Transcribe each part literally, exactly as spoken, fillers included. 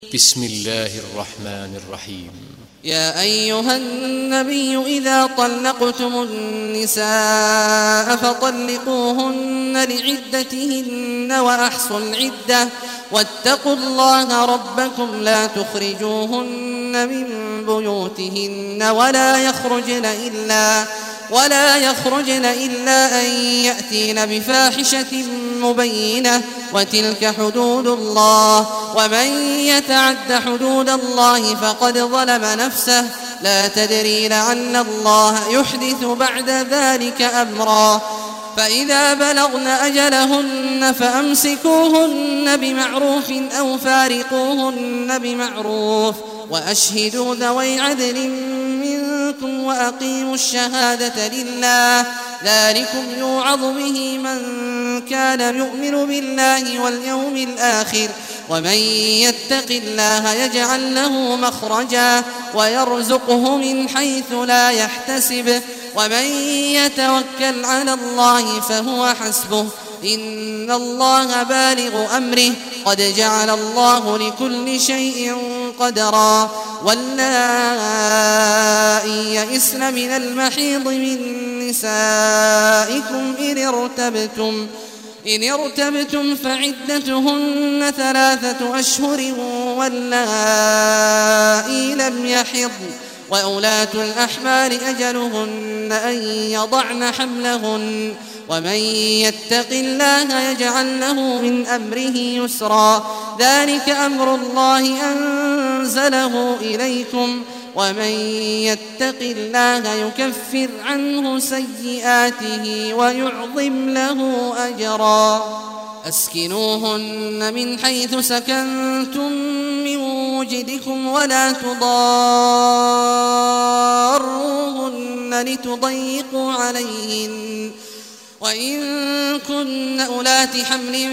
بسم الله الرحمن الرحيم. يا أيها النبي إذا طلقتم النساء فطلقوهن لعدتهن وأحصوا العدة واتقوا الله ربكم لا تخرجوهن من بيوتهن ولا يخرجن إلا ولا يخرجن إلا أن يأتين بفاحشة مبينة وتلك حدود الله ومن يتعد حدود الله فقد ظلم نفسه لا تدري لعل الله يحدث بعد ذلك أمرا فإذا بلغن أجلهن فأمسكوهن بمعروف أو فارقوهن بمعروف وأشهدوا ذوي عدل منكم وأقيموا الشهادة لله ذلكم يوعظ به من كان يؤمن بالله واليوم الآخر ومن يتق الله يجعل له مخرجا ويرزقه من حيث لا يحتسب ومن يتوكل على الله فهو حسبه إن الله بالغ أمره قد جعل الله لكل شيء قدرا واللائي يئسن من المحيض من نسائكم إن ارتبتم إن ارتبتم فعدتهن ثلاثة أشهر واللائي لم يحضن وأولاة الأحمال أجلهن أن يضعن حملهن ومن يتق الله يجعل له من أمره يسرا ذلك أمر الله أنزله إليكم ومن يتق الله يكفر عنه سيئاته ويعظم له أجرا أسكنوهن من حيث سكنتم من وجدكم ولا تضاروهن لتضيقوا عليهن وإن كن أولات حمل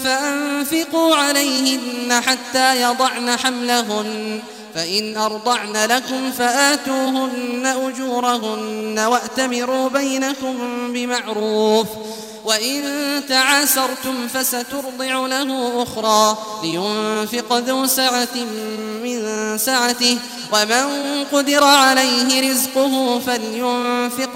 فأنفقوا عليهن حتى يضعن حملهن فإن أرضعن لكم فآتوهن أجورهن وأتمروا بينكم بمعروف وإن تعاسرتم فسترضع له أخرى لينفق ذو سعة من سعته ومن قدر عليه رزقه فلينفق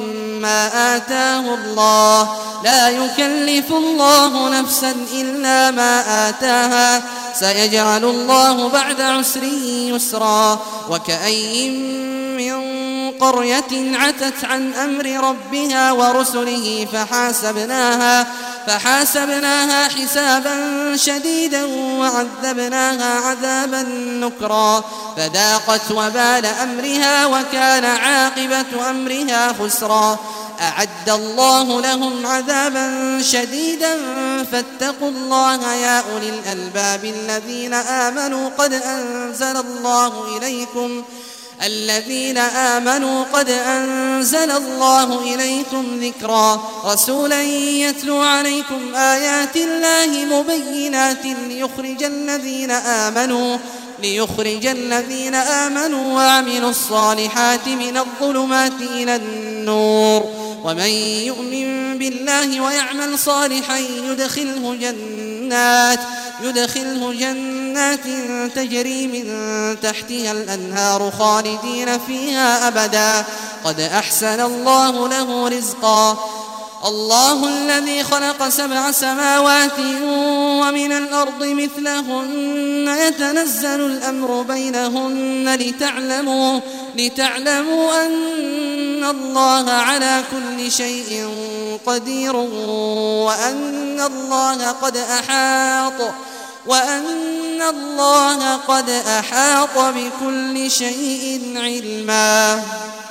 مما آتاه الله لا يكلف الله نفسا إلا ما آتاها سيجعل الله بعد عسر يسرا وكأي من قرية عتت عن أمر ربها ورسله فحاسبناها فحاسبناها حسابا شديدا وعذبناها عذابا نكرا فذاقت وبال أمرها وكان عاقبة أمرها خسرا أعد الله لهم عذابا شديدا فاتقوا الله يا أولي الألباب الذين آمنوا قد أنزل الله إليكم الذين آمنوا قد أنزل الله إليكم ذكرا رسولا يتلو عليكم آيات الله مبينات ليخرج الذين آمنوا ليخرج الذين آمنوا وعملوا الصالحات من الظلمات إلى النور ومن يؤمن بالله ويعمل صالحا يدخله جنات يدخله جنات تجري من تحتها الأنهار خالدين فيها أبدا قد أحسن الله له رزقا الله الذي خلق سبع سماوات ومن الأرض مثلهن يتنزل الأمر بينهن لتعلموا لتعلموا أن الله على كل شيء قدير وأن الله قد أحاط وأن الله قد أحاط بكل شيء علما.